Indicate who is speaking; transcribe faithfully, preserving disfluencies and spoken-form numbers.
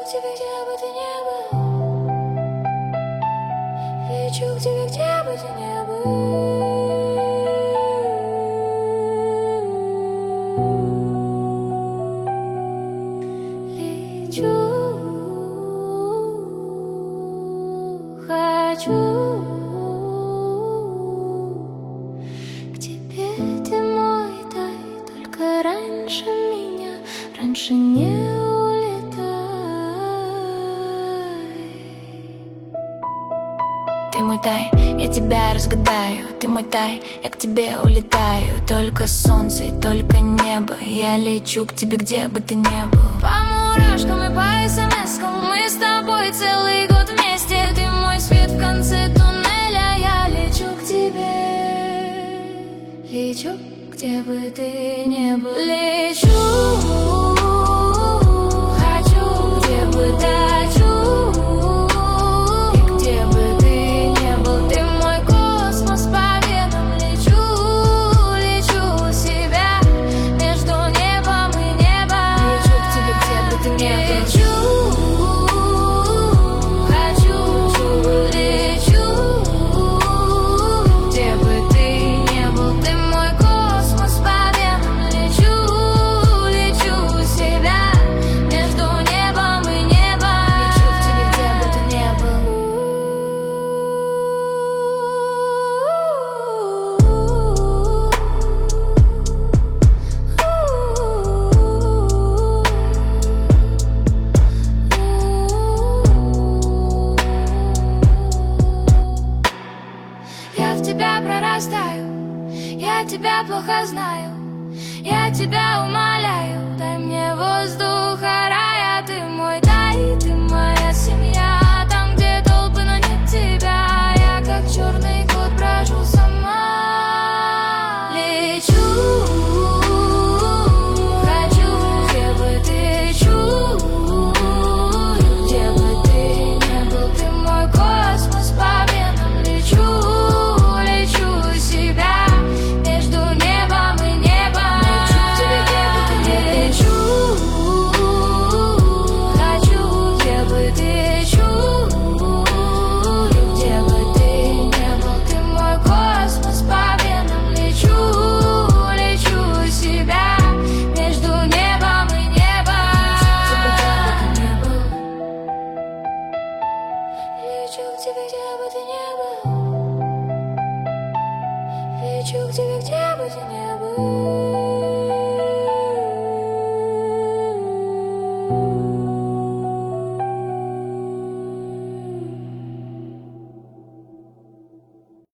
Speaker 1: тебе, где бы ты ни был. Лечу к тебе, где бы ты ни был. Лечу, хочу к тебе, ты мой, дай только раньше меня, раньше не улетай. Ты мой тай, я тебя разгадаю. Ты мой тай, я к тебе улетаю. Только солнце и только небо. Я лечу к тебе, где бы ты ни был. По мурашкам и по смс-кам мы с тобой целый год вместе. Ты мой свет в конце туннеля. Я лечу к тебе, лечу, где бы ты ни был. Лечу, хочу, где бы дачу. Я тебя плохо знаю, я тебя умоляю.